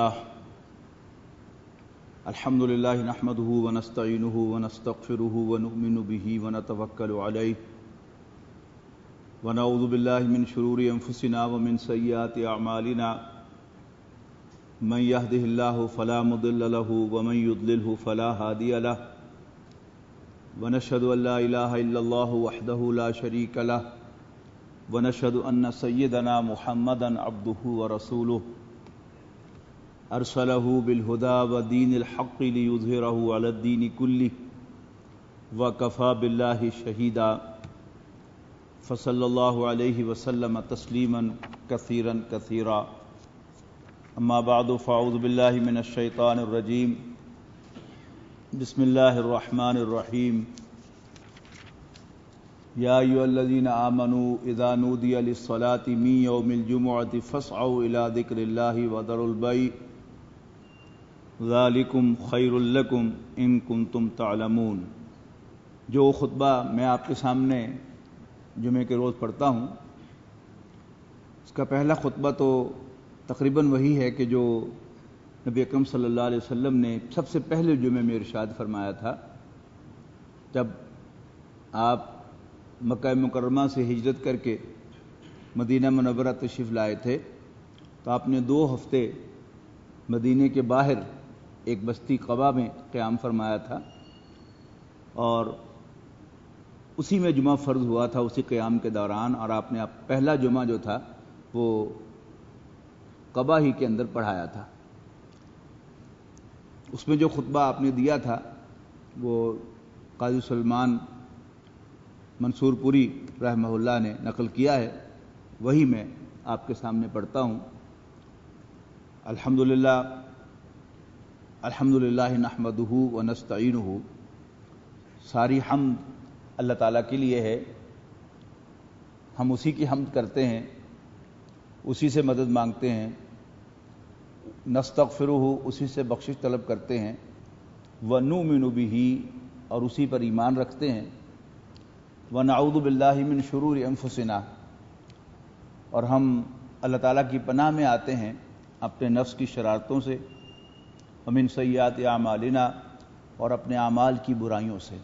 الحمد للہ نحمده ونستعینه ونستغفره ونؤمن به ونتوکل علیہ ونعوذ باللہ من شرور انفسنا ومن سیئات اعمالنا من يهده الله فلا مضل له ومن يضلله فلا هادي له ونشهد ان لا اله الا الله وحده لا شريك له ونشهد ان سيدنا محمدا عبده ورسوله ارسله بالهدى ودين الحق ليظهره على الدين كله وكفى بالله شهيدا فصلى الله عليه وسلم تسليما كثيرا كثيرا اما بعد فاعوذ بالله من الشيطان الرجيم بسم الله الرحمن الرحيم يا أيها الذين آمنوا إذا نودي للصلاة من يوم الجمعة فاسعوا إلى ذكر الله وذروا البيع ذلكم خير لكم إن كنتم تعلمون۔ جو خطبہ میں آپ کے سامنے جمعے کے روز پڑھتا ہوں اس کا پہلا خطبہ تو تقریباً وہی ہے کہ جو نبی اکرم صلی اللہ علیہ وسلم نے سب سے پہلے جمعے میں ارشاد فرمایا تھا جب آپ مکہ مکرمہ سے ہجرت کر کے مدینہ منورہ تشریف لائے تھے تو آپ نے 2 ہفتے مدینے کے باہر ایک بستی قبا میں قیام فرمایا تھا اور اسی میں جمعہ فرض ہوا تھا اسی قیام کے دوران، اور آپ نے پہلا جمعہ جو تھا وہ قبا ہی کے اندر پڑھایا تھا۔ اس میں جو خطبہ آپ نے دیا تھا وہ قاضی سلمان منصور پوری رحمہ اللہ نے نقل کیا ہے، وہی میں آپ کے سامنے پڑھتا ہوں۔ الحمدللہ نحمدہ ونستعینہ، ساری حمد اللہ تعالیٰ کے لیے ہے، ہم اسی کی حمد کرتے ہیں، اسی سے مدد مانگتے ہیں، نستغفرہ، اسی سے بخشش طلب کرتے ہیں، ونؤمن بہ، اور اسی پر ایمان رکھتے ہیں، ونعوذ باللہ من شرور انفسنا، اور ہم اللہ تعالیٰ کی پناہ میں آتے ہیں اپنے نفس کی شرارتوں سے، ومن سیئات اعمالنا، اور اپنے اعمال کی برائیوں سے۔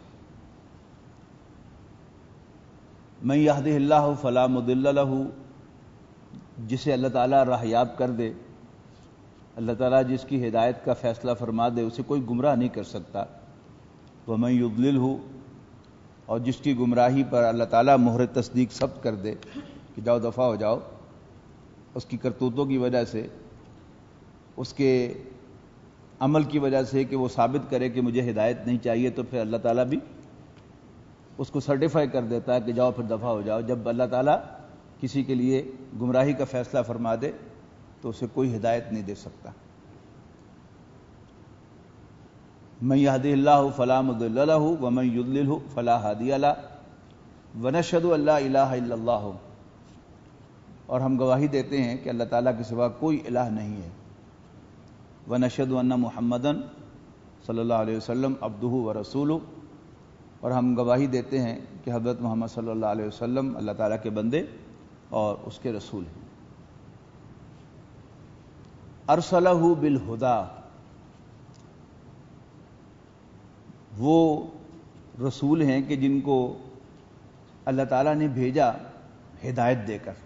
من یہدہ اللہ فلا مضل لہ، جسے اللہ تعالیٰ راہیاب کر دے، اللہ تعالیٰ جس کی ہدایت کا فیصلہ فرما دے اسے کوئی گمراہ نہیں کر سکتا، ومن یضللہ، اور جس کی گمراہی پر اللہ تعالیٰ مہر تصدیق ثبت کر دے کہ جاؤ دفع ہو جاؤ، اس کی کرتوتوں کی وجہ سے، اس کے عمل کی وجہ سے کہ وہ ثابت کرے کہ مجھے ہدایت نہیں چاہیے، تو پھر اللہ تعالیٰ بھی اس کو سرٹیفائی کر دیتا ہے کہ جاؤ پھر دفع ہو جاؤ۔ جب اللہ تعالیٰ کسی کے لیے گمراہی کا فیصلہ فرما دے تو اسے کوئی ہدایت نہیں دے سکتا۔ من یہدہ اللہ فلا مضل لہ ومن یضللہ فلا ہادی لہ ونشہد ان لا الہ الا اللہ، اور ہم گواہی دیتے ہیں کہ اللہ تعالیٰ کے سوا کوئی الہ نہیں ہے، ونشہد ان محمدا صلی اللہ علیہ وسلم عبدہ ورسولہ، اور ہم گواہی دیتے ہیں کہ حضرت محمد صلی اللہ علیہ وسلم اللہ تعالیٰ کے بندے اور اس کے رسول ہیں۔ ارسلہ بالہدی، وہ رسول ہیں کہ جن کو اللہ تعالیٰ نے بھیجا ہدایت دے کر،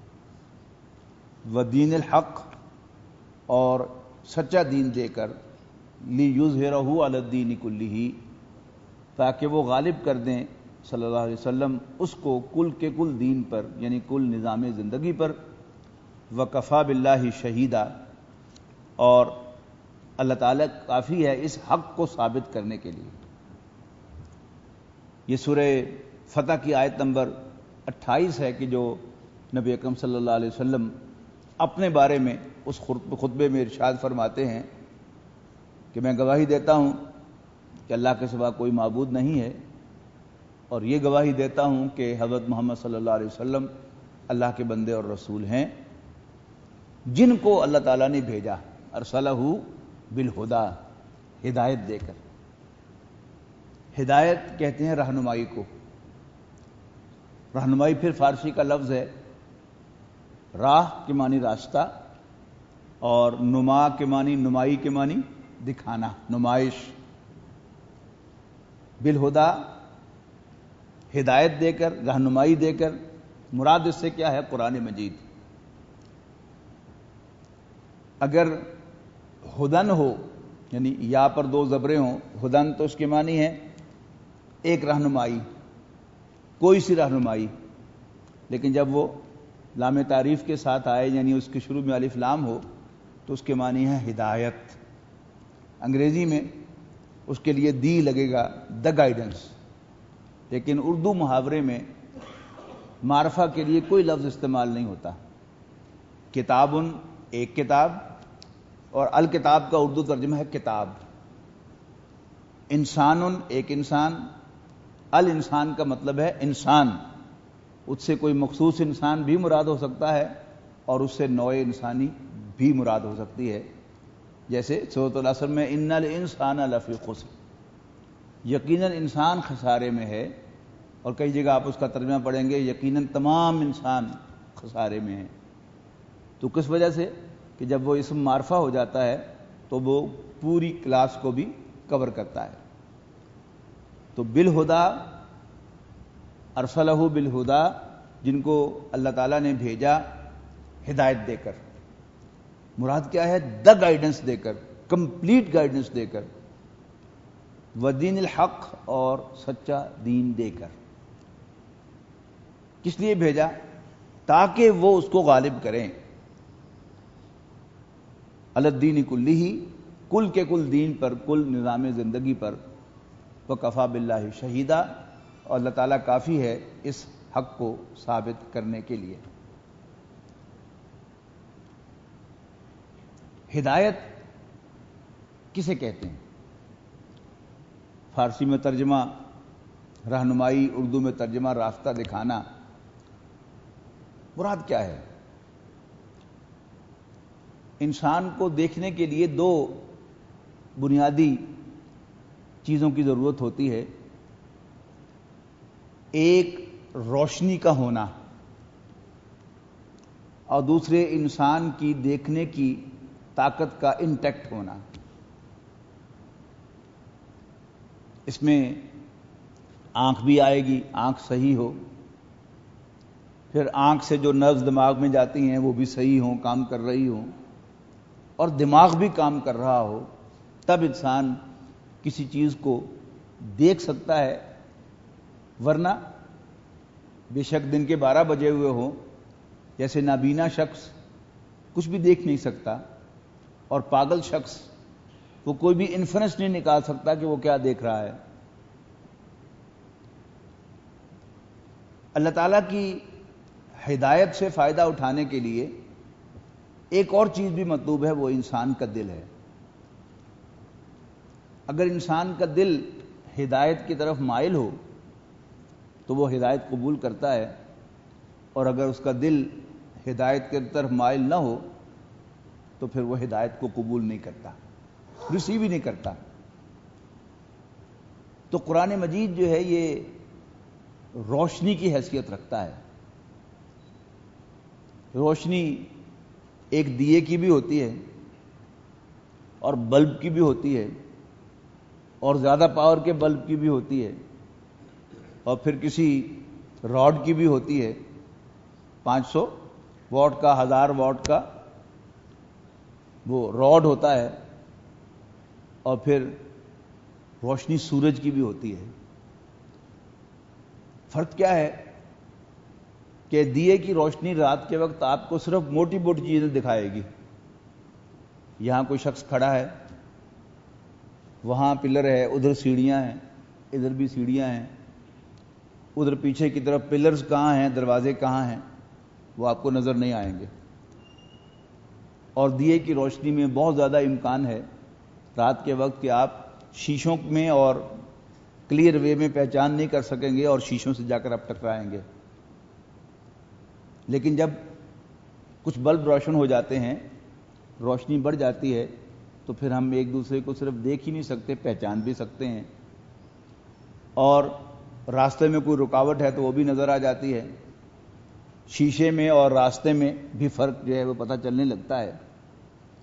ودین الحق، اور سچا دین دے کر، لیظہرہ علی الدین کلہ، تاکہ وہ غالب کر دیں صلی اللہ علیہ وسلم اس کو کل کے کل دین پر، یعنی کل نظام زندگی پر، وکفی باللہ شہیدا، اور اللہ تعالیٰ کافی ہے اس حق کو ثابت کرنے کے لیے۔ یہ سورہ فتح کی آیت نمبر 28 ہے کہ جو نبی اکرم صلی اللہ علیہ وسلم اپنے بارے میں اس خطبے میں ارشاد فرماتے ہیں کہ میں گواہی دیتا ہوں کہ اللہ کے سوا کوئی معبود نہیں ہے، اور یہ گواہی دیتا ہوں کہ حضرت محمد صلی اللہ علیہ وسلم اللہ کے بندے اور رسول ہیں جن کو اللہ تعالیٰ نے بھیجا، ارسلہ بالہدی، ہدایت دے کر۔ ہدایت کہتے ہیں رہنمائی کو، رہنمائی پھر فارسی کا لفظ ہے، راہ کے معنی راستہ، اور نما کے معنی نمائی کے معنی دکھانا، نمائش۔ بالہدا ہدایت دے کر، رہنمائی دے کر، مراد اس سے کیا ہے؟ قرآن مجید۔ اگر ہدن ہو یعنی یا پر دو زبریں ہوں، ہدن تو اس کے معنی ہے ایک رہنمائی، کوئی سی رہنمائی، لیکن جب وہ لام تعریف کے ساتھ آئے یعنی اس کے شروع میں الف لام ہو تو اس کے معنی ہے ہدایت۔ انگریزی میں اس کے لیے دی لگے گا، دا گائیڈنس، لیکن اردو محاورے میں معرفہ کے لیے کوئی لفظ استعمال نہیں ہوتا۔ کتابن ایک کتاب، اور الکتاب کا اردو ترجمہ ہے کتاب۔ انسان ایک انسان، الانسان کا مطلب ہے انسان، اس سے کوئی مخصوص انسان بھی مراد ہو سکتا ہے اور اس سے نوع انسانی بھی مراد ہو سکتی ہے، جیسے سورۃ العصر میں ان الانسان لفی خسر، یقیناً انسان خسارے میں ہے، اور کئی جگہ آپ اس کا ترجمہ پڑھیں گے یقیناً تمام انسان خسارے میں ہے۔ تو کس وجہ سے؟ کہ جب وہ اسم معرفہ ہو جاتا ہے تو وہ پوری کلاس کو بھی کور کرتا ہے۔ تو بالہدا، ارسلہ بالہدا، جن کو اللہ تعالیٰ نے بھیجا ہدایت دے کر، مراد کیا ہے؟ دا گائیڈنس دے کر، کمپلیٹ گائیڈنس دے کر، ودین الحق، اور سچا دین دے کر۔ کس لیے بھیجا؟ تاکہ وہ اس کو غالب کریں، علی الدین کلہ، کل کے کل دین پر، کل نظام زندگی پر، وکفی باللہ شہیدا، اور اللہ تعالیٰ کافی ہے اس حق کو ثابت کرنے کے لیے۔ ہدایت کسے کہتے ہیں؟ فارسی میں ترجمہ رہنمائی، اردو میں ترجمہ راستہ دکھانا۔ مراد کیا ہے؟ انسان کو دیکھنے کے لیے دو بنیادی چیزوں کی ضرورت ہوتی ہے، ایک روشنی کا ہونا اور دوسرے انسان کی دیکھنے کی طاقت کا انٹیکٹ ہونا۔ اس میں آنکھ بھی آئے گی، آنکھ صحیح ہو، پھر آنکھ سے جو نروز دماغ میں جاتی ہیں وہ بھی صحیح ہوں، کام کر رہی ہوں، اور دماغ بھی کام کر رہا ہو، تب انسان کسی چیز کو دیکھ سکتا ہے، ورنہ بے شک دن کے 12 بجے ہوئے ہوں، جیسے نابینا شخص کچھ بھی دیکھ نہیں سکتا، اور پاگل شخص وہ کوئی بھی انفرنس نہیں نکال سکتا کہ وہ کیا دیکھ رہا ہے۔ اللہ تعالیٰ کی ہدایت سے فائدہ اٹھانے کے لیے ایک اور چیز بھی مطلوب ہے، وہ انسان کا دل ہے۔ اگر انسان کا دل ہدایت کی طرف مائل ہو تو وہ ہدایت قبول کرتا ہے، اور اگر اس کا دل ہدایت کی طرف مائل نہ ہو تو پھر وہ ہدایت کو قبول نہیں کرتا، ریسیو ہی نہیں کرتا۔ تو قرآن مجید جو ہے یہ روشنی کی حیثیت رکھتا ہے۔ روشنی ایک دیے کی بھی ہوتی ہے، اور بلب کی بھی ہوتی ہے، اور زیادہ پاور کے بلب کی بھی ہوتی ہے، اور پھر کسی راڈ کی بھی ہوتی ہے، 500 واٹ کا، 1000 واٹ کا وہ راڈ ہوتا ہے، اور پھر روشنی سورج کی بھی ہوتی ہے۔ فرق کیا ہے کہ دیے کی روشنی رات کے وقت آپ کو صرف موٹی موٹی چیزیں دکھائے گی۔ یہاں کوئی شخص کھڑا ہے، وہاں پلر ہے، ادھر سیڑھیاں ہیں، ادھر بھی سیڑھیاں ہیں، ادھر پیچھے کی طرف پلرز کہاں ہیں، دروازے کہاں ہیں، وہ آپ کو نظر نہیں آئیں گے۔ اور دیے کی روشنی میں بہت زیادہ امکان ہے رات کے وقت کہ آپ شیشوں میں اور کلیئر وے میں پہچان نہیں کر سکیں گے، اور شیشوں سے جا کر آپ ٹکرائیں گے۔ لیکن جب کچھ بلب روشن ہو جاتے ہیں، روشنی بڑھ جاتی ہے، تو پھر ہم ایک دوسرے کو صرف دیکھ ہی نہیں سکتے، پہچان بھی سکتے ہیں، اور راستے میں کوئی رکاوٹ ہے تو وہ بھی نظر آ جاتی ہے۔ شیشے میں اور راستے میں بھی فرق جو ہے وہ پتہ چلنے لگتا ہے۔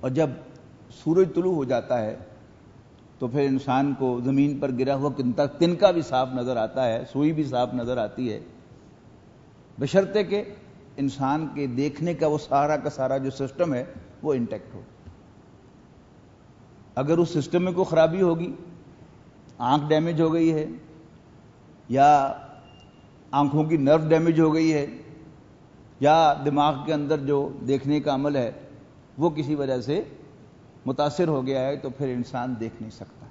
اور جب سورج طلوع ہو جاتا ہے تو پھر انسان کو زمین پر گرا ہوا تنکا بھی صاف نظر آتا ہے، سوئی بھی صاف نظر آتی ہے، بشرطے کہ انسان کے دیکھنے کا وہ سارا کا سارا جو سسٹم ہے وہ انٹیکٹ ہو۔ اگر اس سسٹم میں کوئی خرابی ہوگی، آنکھ ڈیمیج ہو گئی ہے یا آنکھوں کی نرو ڈیمیج ہو گئی ہے یا دماغ کے اندر جو دیکھنے کا عمل ہے وہ کسی وجہ سے متاثر ہو گیا ہے تو پھر انسان دیکھ نہیں سکتا۔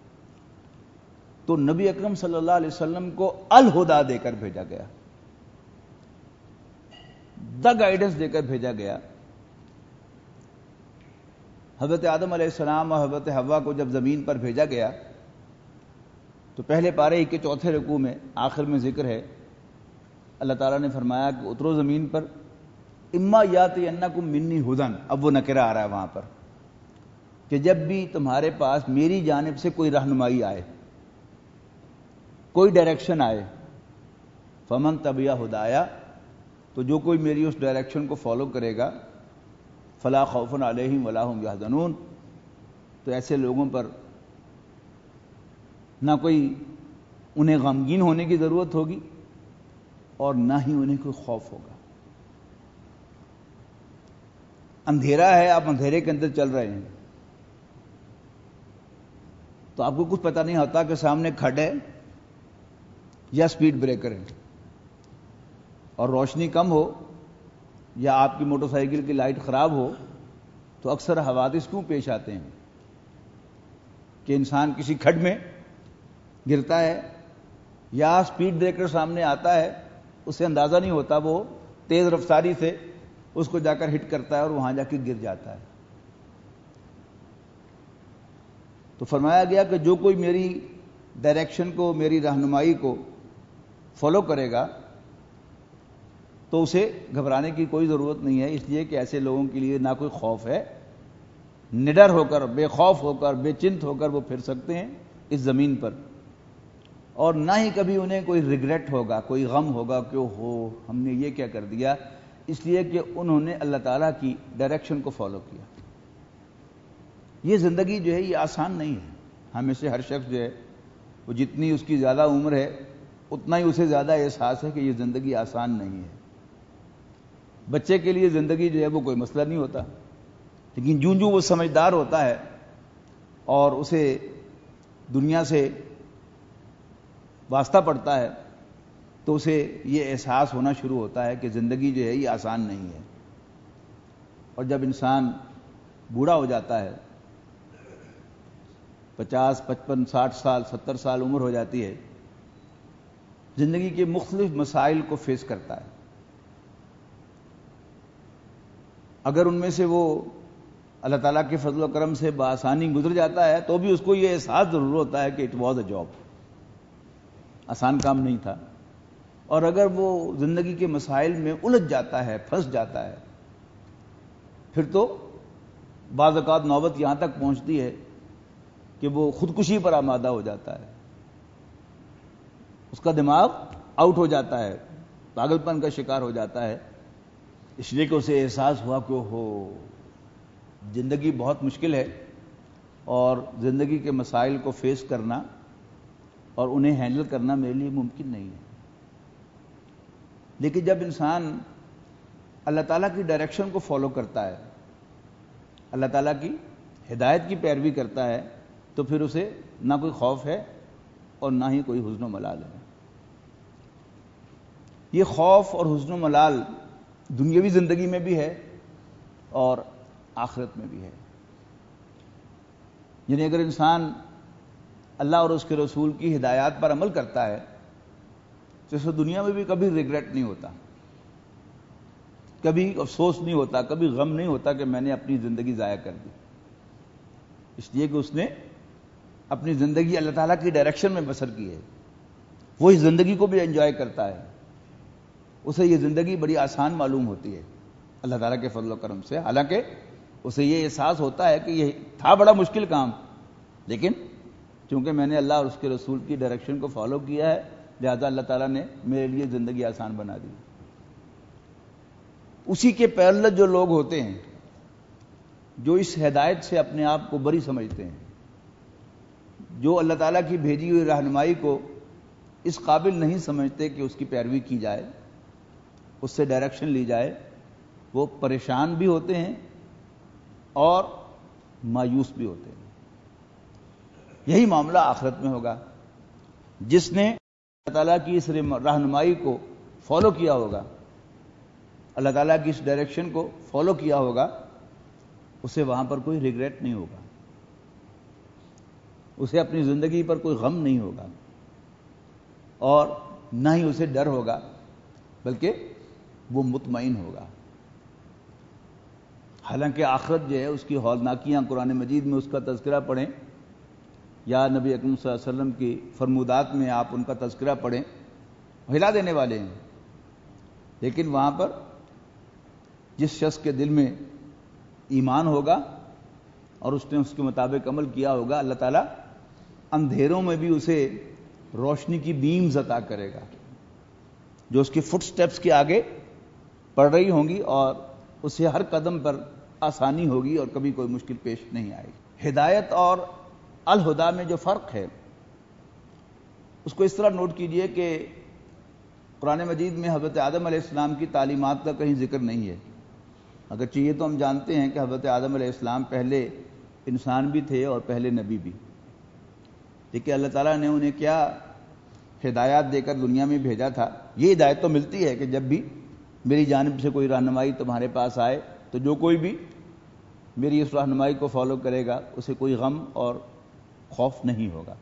تو نبی اکرم صلی اللہ علیہ وسلم کو الہدیٰ دے کر بھیجا گیا، دا گائیڈنس دے کر بھیجا گیا۔ حضرت آدم علیہ السلام اور حضرت حوا کو جب زمین پر بھیجا گیا تو پہلے پارے کے چوتھے رکوع میں آخر میں ذکر ہے، اللہ تعالیٰ نے فرمایا کہ اترو زمین پر، اما یاتینکم منی ھدی، اب وہ نکرہ آ رہا ہے وہاں پر کہ جب بھی تمہارے پاس میری جانب سے کوئی رہنمائی آئے، کوئی ڈائریکشن آئے، فمن تبع ھدایا، تو جو کوئی میری اس ڈائریکشن کو فالو کرے گا، فلا خوف علیہم ولا هم یحزنون، تو ایسے لوگوں پر نہ کوئی انہیں غمگین ہونے کی ضرورت ہوگی اور نہ ہی انہیں کوئی خوف ہوگا۔ اندھیرا ہے، آپ اندھیرے کے اندر چل رہے ہیں تو آپ کو کچھ پتہ نہیں ہوتا کہ سامنے کھڈ ہے یا سپیڈ بریکر ہے، اور روشنی کم ہو یا آپ کی موٹر سائیکل کی لائٹ خراب ہو تو اکثر حوادث کیوں پیش آتے ہیں کہ انسان کسی کھڈ میں گرتا ہے یا سپیڈ بریکر سامنے آتا ہے، اسے اندازہ نہیں ہوتا، وہ تیز رفتاری سے اس کو جا کر ہٹ کرتا ہے اور وہاں جا کے گر جاتا ہے۔ تو فرمایا گیا کہ جو کوئی میری ڈائریکشن کو، میری رہنمائی کو فالو کرے گا تو اسے گھبرانے کی کوئی ضرورت نہیں ہے، اس لیے کہ ایسے لوگوں کے لیے نہ کوئی خوف ہے، نڈر ہو کر، بے خوف ہو کر، بے چنت ہو کر وہ پھر سکتے ہیں اس زمین پر، اور نہ ہی کبھی انہیں کوئی ریگریٹ ہوگا، کوئی غم ہوگا کہ ہو ہم نے یہ کیا کر دیا، اس لیے کہ انہوں نے اللہ تعالیٰ کی ڈائریکشن کو فالو کیا۔ یہ زندگی جو ہے یہ آسان نہیں ہے، ہم میں سے ہر شخص جو ہے وہ جتنی اس کی زیادہ عمر ہے اتنا ہی اسے زیادہ احساس ہے کہ یہ زندگی آسان نہیں ہے۔ بچے کے لیے زندگی جو ہے وہ کوئی مسئلہ نہیں ہوتا، لیکن جوں جوں وہ سمجھدار ہوتا ہے اور اسے دنیا سے واسطہ پڑتا ہے تو اسے یہ احساس ہونا شروع ہوتا ہے کہ زندگی جو ہے یہ آسان نہیں ہے۔ اور جب انسان بوڑھا ہو جاتا ہے، 50، 55، 60 سال، 70 سال عمر ہو جاتی ہے، زندگی کے مختلف مسائل کو فیس کرتا ہے۔ اگر ان میں سے وہ اللہ تعالیٰ کے فضل و کرم سے بآسانی گزر جاتا ہے تو بھی اس کو یہ احساس ضرور ہوتا ہے کہ اٹ واز اے جاب، آسان کام نہیں تھا۔ اور اگر وہ زندگی کے مسائل میں الجھ جاتا ہے، پھنس جاتا ہے، پھر تو بعض اوقات نوبت یہاں تک پہنچتی ہے کہ وہ خودکشی پر آمادہ ہو جاتا ہے، اس کا دماغ آؤٹ ہو جاتا ہے، پاگل پن کا شکار ہو جاتا ہے، اس لیے کہ اسے احساس ہوا کہ ہو زندگی بہت مشکل ہے اور زندگی کے مسائل کو فیس کرنا اور انہیں ہینڈل کرنا میرے لیے ممکن نہیں ہے۔ لیکن جب انسان اللہ تعالیٰ کی ڈائریکشن کو فالو کرتا ہے، اللہ تعالیٰ کی ہدایت کی پیروی کرتا ہے، تو پھر اسے نہ کوئی خوف ہے اور نہ ہی کوئی حزن و ملال ہے۔ یہ خوف اور حزن و ملال دنیاوی زندگی میں بھی ہے اور آخرت میں بھی ہے۔ یعنی اگر انسان اللہ اور اس کے رسول کی ہدایات پر عمل کرتا ہے تو اسے دنیا میں بھی کبھی ریگریٹ نہیں ہوتا، کبھی افسوس نہیں ہوتا، کبھی غم نہیں ہوتا کہ میں نے اپنی زندگی ضائع کر دی، اس لیے کہ اس نے اپنی زندگی اللہ تعالیٰ کی ڈائریکشن میں بسر کی ہے، وہ اس زندگی کو بھی انجوائے کرتا ہے، اسے یہ زندگی بڑی آسان معلوم ہوتی ہے اللہ تعالیٰ کے فضل و کرم سے، حالانکہ اسے یہ احساس ہوتا ہے کہ یہ تھا بڑا مشکل کام، لیکن چونکہ میں نے اللہ اور اس کے رسول کی ڈائریکشن کو فالو کیا ہے لہذا اللہ تعالیٰ نے میرے لیے زندگی آسان بنا دی۔ اسی کے پیرلل جو لوگ ہوتے ہیں جو اس ہدایت سے اپنے آپ کو بری سمجھتے ہیں، جو اللہ تعالیٰ کی بھیجی ہوئی رہنمائی کو اس قابل نہیں سمجھتے کہ اس کی پیروی کی جائے، اس سے ڈائریکشن لی جائے، وہ پریشان بھی ہوتے ہیں اور مایوس بھی ہوتے ہیں۔ یہی معاملہ آخرت میں ہوگا۔ جس نے اللہ تعالیٰ کی اس رہنمائی کو فالو کیا ہوگا، اللہ تعالیٰ کی اس ڈائریکشن کو فالو کیا ہوگا، اسے وہاں پر کوئی ریگریٹ نہیں ہوگا، اسے اپنی زندگی پر کوئی غم نہیں ہوگا، اور نہ ہی اسے ڈر ہوگا، بلکہ وہ مطمئن ہوگا۔ حالانکہ آخرت جو ہے اس کی ہولناکیاں قرآن مجید میں اس کا تذکرہ پڑھیں یا نبی اکرم صلی اللہ علیہ وسلم کی فرمودات میں آپ ان کا تذکرہ پڑھیں، ہلا دینے والے ہیں، لیکن وہاں پر جس شخص کے دل میں ایمان ہوگا اور اس نے اس کے مطابق عمل کیا ہوگا، اللہ تعالیٰ اندھیروں میں بھی اسے روشنی کی بیمز عطا کرے گا جو اس کے فٹ سٹیپس کے آگے پڑ رہی ہوں گی، اور اسے ہر قدم پر آسانی ہوگی اور کبھی کوئی مشکل پیش نہیں آئے گی۔ ہدایت اور الہدا میں جو فرق ہے اس کو اس طرح نوٹ کیجئے کہ قرآن مجید میں حضرت آدم علیہ السلام کی تعلیمات کا کہیں ذکر نہیں ہے، اگرچہ یہ تو ہم جانتے ہیں کہ حضرت آدم علیہ السلام پہلے انسان بھی تھے اور پہلے نبی بھی، لیکن اللہ تعالیٰ نے انہیں کیا ہدایات دے کر دنیا میں بھیجا تھا۔ یہ ہدایت تو ملتی ہے کہ جب بھی میری جانب سے کوئی رہنمائی تمہارے پاس آئے تو جو کوئی بھی میری اس رہنمائی کو فالو کرے گا اسے کوئی غم اور خوف نہیں ہوگا۔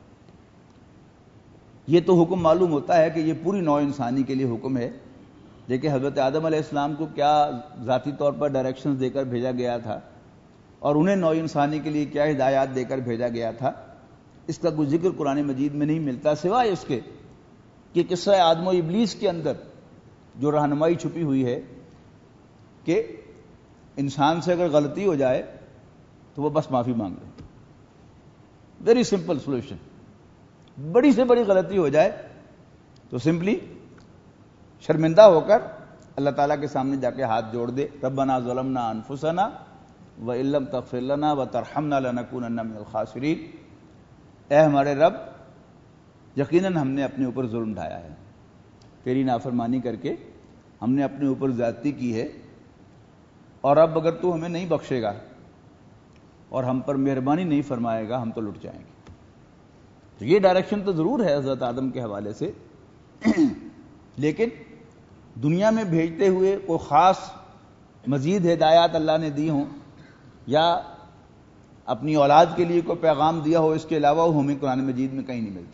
یہ تو حکم معلوم ہوتا ہے کہ یہ پوری نوع انسانی کے لیے حکم ہے، لیکن حضرت آدم علیہ السلام کو کیا ذاتی طور پر ڈائریکشنز دے کر بھیجا گیا تھا اور انہیں نوع انسانی کے لیے کیا ہدایات دے کر بھیجا گیا تھا، اس کا کوئی ذکر قرآن مجید میں نہیں ملتا، سوائے اس کے کہ قصہ آدم و ابلیس کے اندر جو رہنمائی چھپی ہوئی ہے کہ انسان سے اگر غلطی ہو جائے تو وہ بس معافی مانگ لے، ویری سمپل سولوشن۔ بڑی سے بڑی غلطی ہو جائے تو سمپلی شرمندہ ہو کر اللہ تعالیٰ کے سامنے جا کے ہاتھ جوڑ دے، ربنا ظلمنا انفسنا وان لم تغفر لنا وترحمنا لنکونن من الخاسرین، اے ہمارے رب یقیناً ہم نے اپنے اوپر ظلم ڈھایا ہے، تیری نافرمانی کر کے ہم نے اپنے اوپر زیادتی کی ہے، اور اب اگر تو ہمیں نہیں بخشے گا اور ہم پر مہربانی نہیں فرمائے گا ہم تو لٹ جائیں گے۔ تو یہ ڈائریکشن تو ضرور ہے حضرت آدم کے حوالے سے، لیکن دنیا میں بھیجتے ہوئے کوئی خاص مزید ہدایات اللہ نے دی ہوں یا اپنی اولاد کے لیے کوئی پیغام دیا ہو، اس کے علاوہ وہ ہمیں قرآن مجید میں کہیں نہیں ملتا۔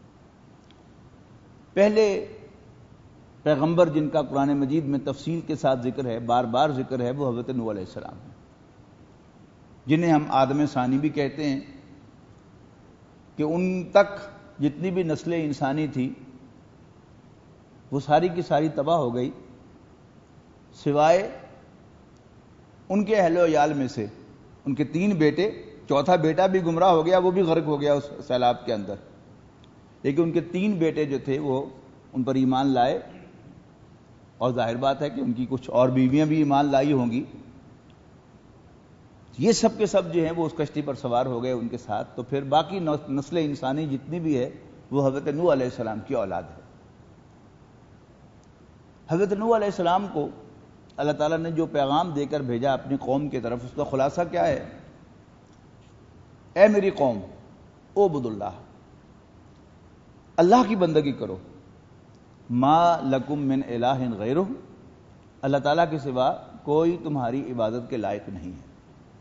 پہلے پیغمبر جن کا قرآن مجید میں تفصیل کے ساتھ ذکر ہے، بار بار ذکر ہے، وہ حضرت نوح علیہ السلام ہیں، جنہیں ہم آدم ثانی بھی کہتے ہیں، کہ ان تک جتنی بھی نسل انسانی تھی وہ ساری کی ساری تباہ ہو گئی، سوائے ان کے اہل و عیال میں سے ان کے 3 بیٹے، چوتھا بیٹا بھی گمراہ ہو گیا، وہ بھی غرق ہو گیا اس سیلاب کے اندر، لیکن ان کے 3 بیٹے جو تھے وہ ان پر ایمان لائے، اور ظاہر بات ہے کہ ان کی کچھ اور بیویاں بھی ایمان لائی ہوں گی۔ یہ سب کے سب جو ہیں وہ اس کشتی پر سوار ہو گئے ان کے ساتھ، تو پھر باقی نسل انسانی جتنی بھی ہے وہ حضرت نوح علیہ السلام کی اولاد ہے۔ حضرت نوح علیہ السلام کو اللہ تعالیٰ نے جو پیغام دے کر بھیجا اپنی قوم کی طرف، اس کا خلاصہ کیا ہے؟ اے میری قوم، اعبد اللہ، اللہ کی بندگی کرو، ما لکم من الہ غیرہ، اللہ تعالیٰ کے سوا کوئی تمہاری عبادت کے لائق نہیں ہے۔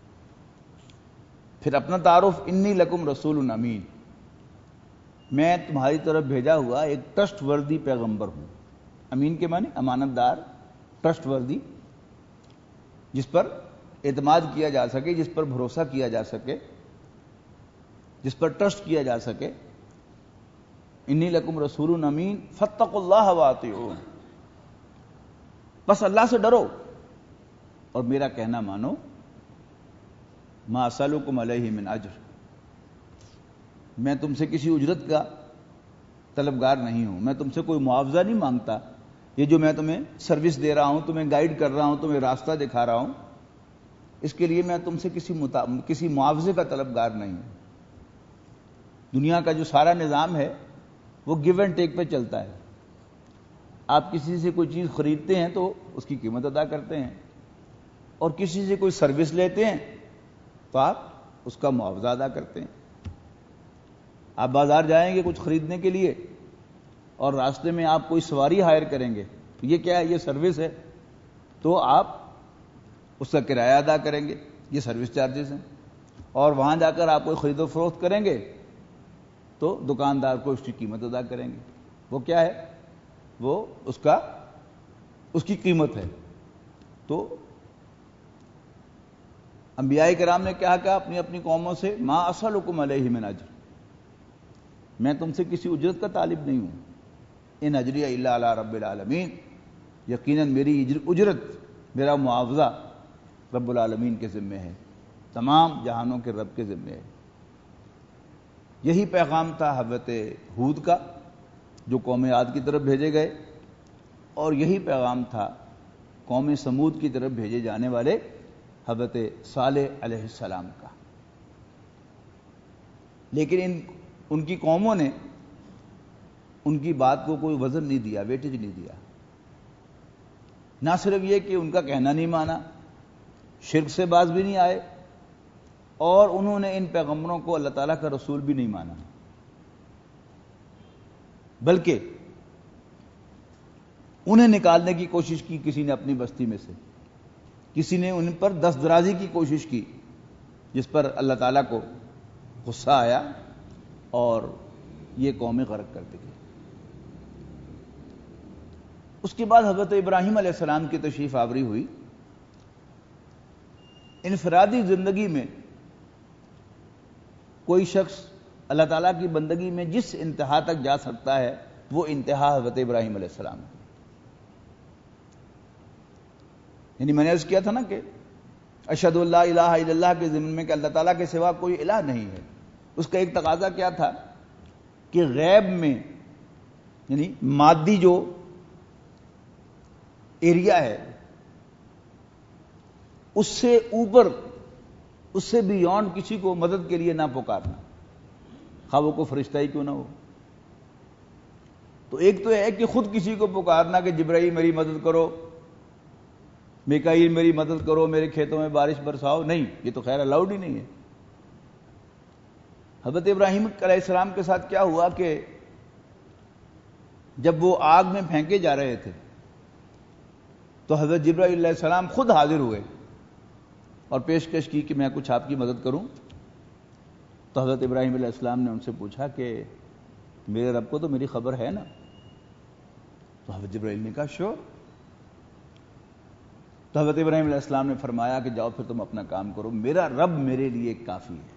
پھر اپنا تعارف، انی لکم رسول امین، میں تمہاری طرف بھیجا ہوا ایک ٹرسٹ وردی پیغمبر ہوں۔ امین کے معنی امانت دار، ٹرسٹ وردی، جس پر اعتماد کیا جا سکے، جس پر بھروسہ کیا جا سکے، جس پر ٹرسٹ کیا جا سکے۔ انی لکم رسول امین فاتقوا اللہ واطیعون، بس اللہ سے ڈرو اور میرا کہنا مانو۔ ما اسألکم علیہ من اجر، میں تم سے کسی اجرت کا طلبگار نہیں ہوں، میں تم سے کوئی معاوضہ نہیں مانگتا۔ یہ جو میں تمہیں سروس دے رہا ہوں، تمہیں گائیڈ کر رہا ہوں، تمہیں راستہ دکھا رہا ہوں، اس کے لیے میں تم سے کسی معاوضے کا طلبگار نہیں ہوں. دنیا کا جو سارا نظام ہے وہ گیو اینڈ ٹیک پہ چلتا ہے. آپ کسی سے کوئی چیز خریدتے ہیں تو اس کی قیمت ادا کرتے ہیں، اور کسی سے کوئی سروس لیتے ہیں تو آپ اس کا معاوضہ ادا کرتے ہیں. آپ بازار جائیں گے کچھ خریدنے کے لیے اور راستے میں آپ کوئی سواری ہائر کریں گے، یہ کیا ہے؟ یہ سروس ہے، تو آپ اس کا کرایہ ادا کریں گے، یہ سروس چارجز ہیں. اور وہاں جا کر آپ کوئی خرید و فروخت کریں گے تو دکاندار کو اس کی قیمت ادا کریں گے. وہ کیا ہے؟ وہ اس کی قیمت ہے. تو انبیاء کرام نے کیا کہا اپنی اپنی قوموں سے؟ ما اسألکم علیہ من اجر، میں تم سے کسی اجرت کا طالب نہیں ہوں. ان اجری الا علی رب العالمین، یقیناً میری اجرت، میرا معاوضہ رب العالمین کے ذمہ ہے، تمام جہانوں کے رب کے ذمہ ہے. یہی پیغام تھا حضرت ہود کا جو قوم عاد کی طرف بھیجے گئے، اور یہی پیغام تھا قوم سمود کی طرف بھیجے جانے والے حضرت صالح علیہ السلام کا. لیکن ان کی قوموں نے ان کی بات کو کوئی وزن نہیں دیا، ویٹیج نہیں دیا. نہ صرف یہ کہ ان کا کہنا نہیں مانا، شرک سے باز بھی نہیں آئے، اور انہوں نے ان پیغمبروں کو اللہ تعالیٰ کا رسول بھی نہیں مانا، بلکہ انہیں نکالنے کی کوشش کی کسی نے اپنی بستی میں سے. کسی نے ان پر دست درازی کی کوشش کی، جس پر اللہ تعالیٰ کو غصہ آیا اور یہ قومیں غرق کر دی. اس کے بعد حضرت ابراہیم علیہ السلام کی تشریف آوری ہوئی. انفرادی زندگی میں کوئی شخص اللہ تعالیٰ کی بندگی میں جس انتہا تک جا سکتا ہے وہ انتہا حضرت ابراہیم علیہ السلام کی. یعنی میں نے عرض کیا تھا نا کہ اشہد ان لا الہ الا اللہ کے ضمن میں کہ اللہ تعالیٰ کے سوا کوئی الہ نہیں ہے. اس کا ایک تقاضا کیا تھا کہ غیب میں، یعنی مادی جو ایریا ہے اس سے اوپر، اس سے بیونڈ کسی کو مدد کے لیے نہ پکارنا، خواہ وہ کو فرشتہ ہی کیوں نہ ہو. تو ایک تو ہے کہ خود کسی کو پکارنا کہ جبرائیل میری مدد کرو، میکائیل میری مدد کرو، میرے کھیتوں میں بارش برساؤ. نہیں، یہ تو خیر الاؤڈ ہی نہیں ہے. حضرت ابراہیم علیہ السلام کے ساتھ کیا ہوا کہ جب وہ آگ میں پھینکے جا رہے تھے تو حضرت جبرائیل علیہ السلام خود حاضر ہوئے اور پیشکش کی کہ میں کچھ آپ کی مدد کروں. تو حضرت ابراہیم علیہ السلام نے ان سے پوچھا کہ میرے رب کو تو میری خبر ہے نا؟ تو حضرت جبرائیل نے کہا شور. تو حضرت ابراہیم علیہ السلام نے فرمایا کہ جاؤ پھر تم اپنا کام کرو، میرا رب میرے لیے کافی ہے.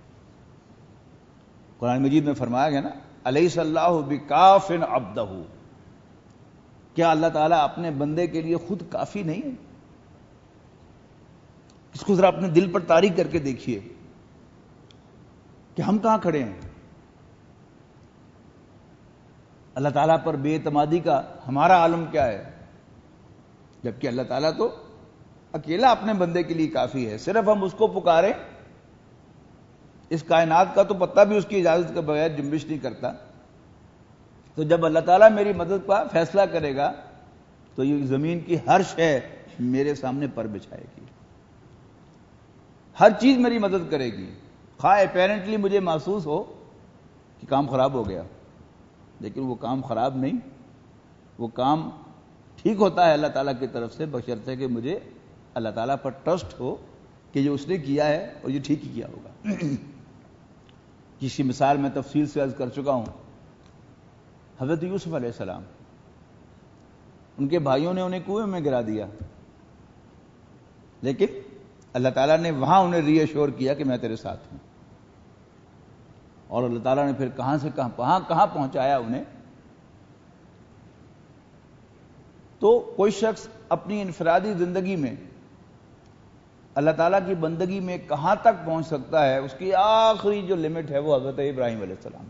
قرآن مجید میں فرمایا گیا نا الیس اللہ بکاف عبدہ، کیا اللہ تعالیٰ اپنے بندے کے لیے خود کافی نہیں ہے؟ اس کو ذرا اپنے دل پر طاری کر کے دیکھیے کہ ہم کہاں کھڑے ہیں. اللہ تعالیٰ پر بے اعتمادی کا ہمارا عالم کیا ہے، جبکہ اللہ تعالیٰ تو اکیلا اپنے بندے کے لیے کافی ہے. صرف ہم اس کو پکاریں، اس کائنات کا تو پتہ بھی اس کی اجازت کے بغیر جنبش نہیں کرتا. تو جب اللہ تعالیٰ میری مدد کا فیصلہ کرے گا تو یہ زمین کی ہر شے میرے سامنے پر بچھائے گی، ہر چیز میری مدد کرے گی. خواہ اپیرنٹلی مجھے محسوس ہو کہ کام خراب ہو گیا، لیکن وہ کام خراب نہیں، وہ کام ٹھیک ہوتا ہے اللہ تعالیٰ کی طرف سے، بشرطے کہ مجھے اللہ تعالیٰ پر ٹرسٹ ہو کہ جو اس نے کیا ہے اور یہ ٹھیک ہی کیا ہوگا. کسی مثال میں تفصیل سے عرض کر چکا ہوں. حضرت یوسف علیہ السلام، ان کے بھائیوں نے انہیں کنویں میں گرا دیا، لیکن اللہ تعالیٰ نے وہاں انہیں ری ایشور کیا کہ میں تیرے ساتھ ہوں. اور اللہ تعالیٰ نے پھر کہاں سے کہاں پہنچایا انہیں. تو کوئی شخص اپنی انفرادی زندگی میں اللہ تعالیٰ کی بندگی میں کہاں تک پہنچ سکتا ہے، اس کی آخری جو لمٹ ہے وہ حضرت ابراہیم علیہ السلام.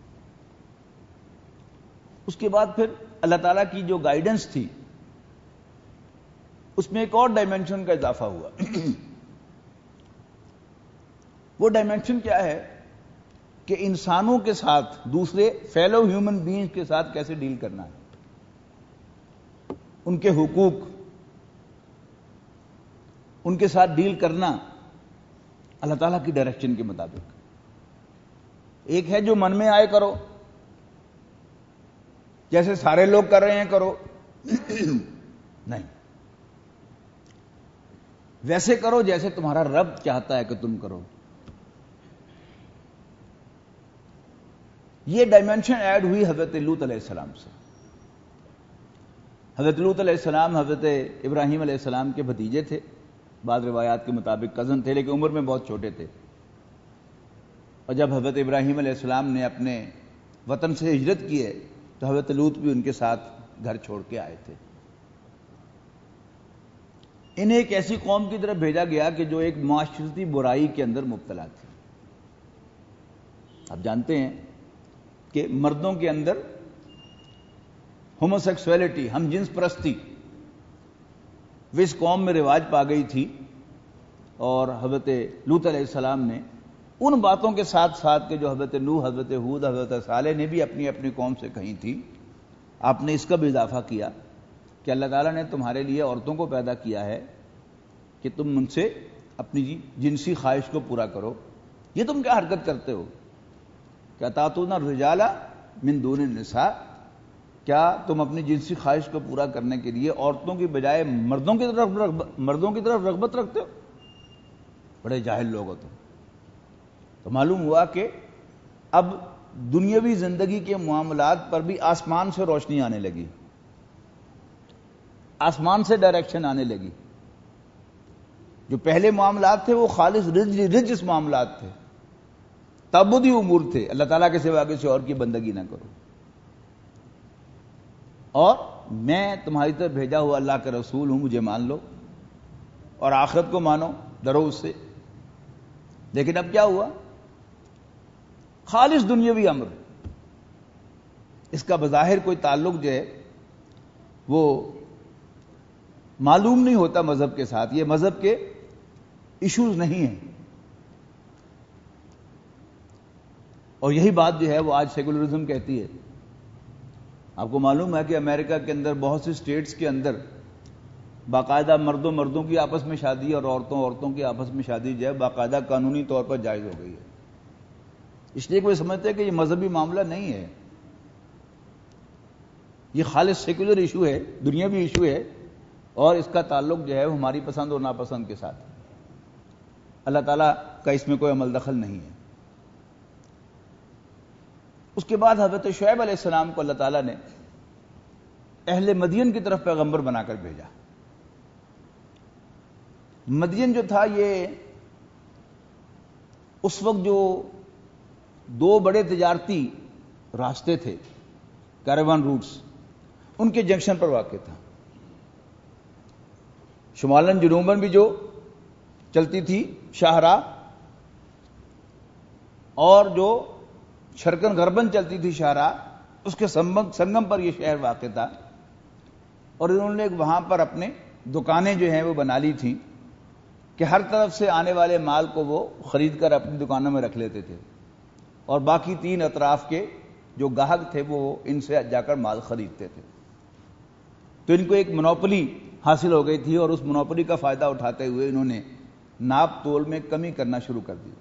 اس کے بعد پھر اللہ تعالیٰ کی جو گائیڈنس تھی اس میں ایک اور ڈائمینشن کا اضافہ ہوا. وہ ڈائمینشن کیا ہے کہ انسانوں کے ساتھ، دوسرے فیلو ہیومن بینگز کے ساتھ کیسے ڈیل کرنا ہے، ان کے حقوق، ان کے ساتھ ڈیل کرنا اللہ تعالیٰ کی ڈائریکشن کے مطابق۔ ایک ہے جو من میں آئے کرو، جیسے سارے لوگ کر رہے ہیں کرو، نہیں، ویسے کرو جیسے تمہارا رب چاہتا ہے کہ تم کرو۔ یہ ڈائمینشن ایڈ ہوئی حضرت لوط علیہ السلام سے۔ حضرت لوط علیہ السلام حضرت ابراہیم علیہ السلام کے بھتیجے تھے، بعض روایات کے مطابق کزن تھے، لیکن عمر میں بہت چھوٹے تھے۔ اور جب حضرت ابراہیم علیہ السلام نے اپنے وطن سے ہجرت کی ہے تو حضرت لوط بھی ان کے ساتھ گھر چھوڑ کے آئے تھے۔ انہیں ایک ایسی قوم کی طرف بھیجا گیا کہ جو ایک معاشرتی برائی کے اندر مبتلا تھی۔ آپ جانتے ہیں کہ مردوں کے اندر ہومو سیکسولیٹی، ہم جنس پرستی، وہ اس قوم میں رواج پا گئی تھی، اور حضرت لوط علیہ السلام نے ان باتوں کے ساتھ ساتھ کہ جو حضرت نوح، حضرت ہود، حضرت صالح نے بھی اپنی اپنی قوم سے کہی تھی، آپ نے اس کا بھی اضافہ کیا کہ اللہ تعالیٰ نے تمہارے لیے عورتوں کو پیدا کیا ہے کہ تم ان سے اپنی جنسی خواہش کو پورا کرو۔ یہ تم کیا حرکت کرتے ہو؟ کیا تاتون الرجال من دون النساء، کیا تم اپنی جنسی خواہش کو پورا کرنے کے لیے عورتوں کی بجائے مردوں کی طرف رغبت رکھتے ہو؟ بڑے جاہل لوگ ہو تم۔ تو معلوم ہوا کہ اب دنیاوی زندگی کے معاملات پر بھی آسمان سے روشنی آنے لگی، آسمان سے ڈائریکشن آنے لگی۔ جو پہلے معاملات تھے وہ خالص رجس معاملات تھے، تعبدی امور تھے، اللہ تعالیٰ کے سوا کسی اور کی بندگی نہ کرو، اور میں تمہاری طرف بھیجا ہوا اللہ کا رسول ہوں، مجھے مان لو اور آخرت کو مانو، ڈرو اس سے۔ لیکن اب کیا ہوا؟ خالص دنیاوی امر، اس کا بظاہر کوئی تعلق جو ہے وہ معلوم نہیں ہوتا مذہب کے ساتھ، یہ مذہب کے ایشوز نہیں ہیں۔ اور یہی بات جو ہے وہ آج سیکولرزم کہتی ہے۔ آپ کو معلوم ہے کہ امریکہ کے اندر بہت سی اسٹیٹس کے اندر باقاعدہ مردوں کی آپس میں شادی اور عورتوں کی آپس میں شادی جو ہے باقاعدہ قانونی طور پر جائز ہو گئی ہے، اس لیے کوئی سمجھتے ہیں کہ یہ مذہبی معاملہ نہیں ہے، یہ خالص سیکولر ایشو ہے، دنیاوی ایشو ہے، اور اس کا تعلق جو ہے وہ ہماری پسند اور ناپسند کے ساتھ۔ اللہ تعالیٰ کا اس میں کوئی عمل دخل نہیں ہے۔ اس کے بعد حضرت شعیب علیہ السلام کو اللہ تعالیٰ نے اہل مدین کی طرف پیغمبر بنا کر بھیجا۔ مدین جو تھا یہ اس وقت جو دو بڑے تجارتی راستے تھے، کیراوان روٹس، ان کے جنکشن پر واقع تھا۔ شمالاً جنوباً بھی جو چلتی تھی شاہراہ، اور جو شرقاً غرباً چلتی تھی شاہراہ، اس کے سنگم پر یہ شہر واقع تھا، اور انہوں نے وہاں پر اپنے دکانیں جو ہیں وہ بنا لی تھیں کہ ہر طرف سے آنے والے مال کو وہ خرید کر اپنی دکانوں میں رکھ لیتے تھے، اور باقی تین اطراف کے جو گاہک تھے وہ ان سے جا کر مال خریدتے تھے۔ تو ان کو ایک منوپلی حاصل ہو گئی تھی، اور اس منوپلی کا فائدہ اٹھاتے ہوئے انہوں نے ناپ تول میں کمی کرنا شروع کر دی۔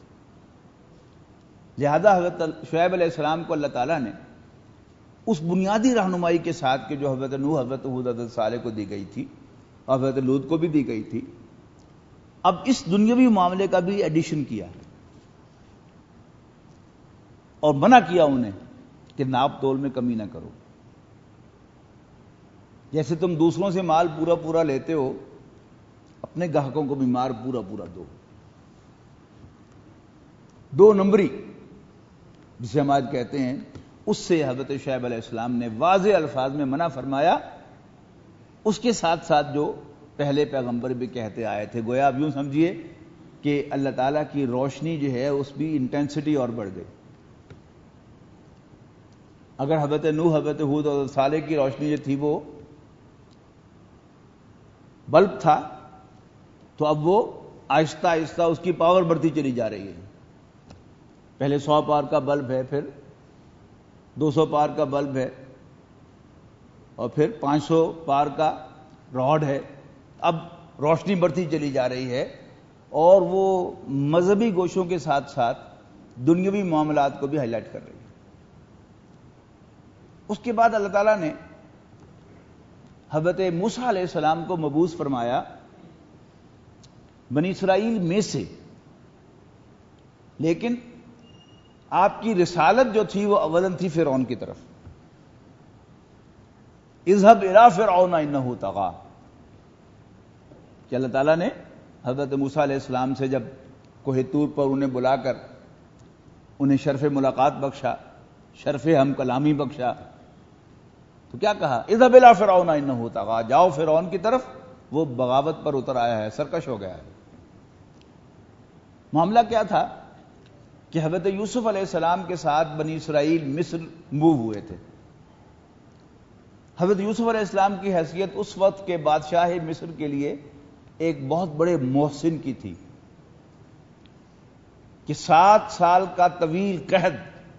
لہذا حضرت شعیب علیہ السلام کو اللہ تعالیٰ نے اس بنیادی رہنمائی کے ساتھ کہ جو حضرت نوح، حضرت ہود، حضرت صالح کو دی گئی تھی اور حضرت لوط کو بھی دی گئی تھی، اب اس دنیاوی معاملے کا بھی ایڈیشن کیا اور منع کیا انہیں کہ ناپ تول میں کمی نہ کرو۔ جیسے تم دوسروں سے مال پورا پورا لیتے ہو، اپنے گاہکوں کو بھی مال پورا پورا دو۔ دو نمبری جسے ہم آج کہتے ہیں، اس سے حضرت شعیب علیہ السلام نے واضح الفاظ میں منع فرمایا۔ اس کے ساتھ ساتھ جو پہلے پیغمبر بھی کہتے آئے تھے، گویا آپ یوں سمجھیے کہ اللہ تعالیٰ کی روشنی جو ہے اس بھی انٹینسٹی اور بڑھ گئی۔ اگر حضرت نوح، حضرت ہود اور صالح کی روشنی جو تھی وہ بلب تھا، تو اب وہ آہستہ آہستہ اس کی پاور بڑھتی چلی جا رہی ہے۔ پہلے 100 پار کا بلب ہے، پھر 200 پار کا بلب ہے، اور پھر 500 پار کا راڈ ہے. اب روشنی بڑھتی چلی جا رہی ہے، اور وہ مذہبی گوشوں کے ساتھ ساتھ دنیاوی معاملات کو بھی ہائی لائٹ کر رہی ہے. اس کے بعد اللہ تعالیٰ نے حضرت موسیٰ علیہ السلام کو مبعوث فرمایا بنی اسرائیل میں سے، لیکن آپ کی رسالت جو تھی وہ اولاً تھی فرعون کی طرف. اذهب الى فرعون انه طغى، کہ اللہ تعالیٰ نے حضرت موسیٰ علیہ السلام سے جب کوہ طور پر انہیں بلا کر انہیں شرف ملاقات بخشا، شرف ہم کلامی بخشا، تو کیا کہا؟ اذهب الى فرعون انه طغى، جاؤ فرعون کی طرف، وہ بغاوت پر اتر آیا ہے، سرکش ہو گیا ہے. معاملہ کیا تھا کہ حضرت یوسف علیہ السلام کے ساتھ بنی اسرائیل مصر موو ہوئے تھے. حضرت یوسف علیہ السلام کی حیثیت اس وقت کے بادشاہ مصر کے لیے ایک بہت بڑے محسن کی تھی کہ 7 سال کا طویل قحط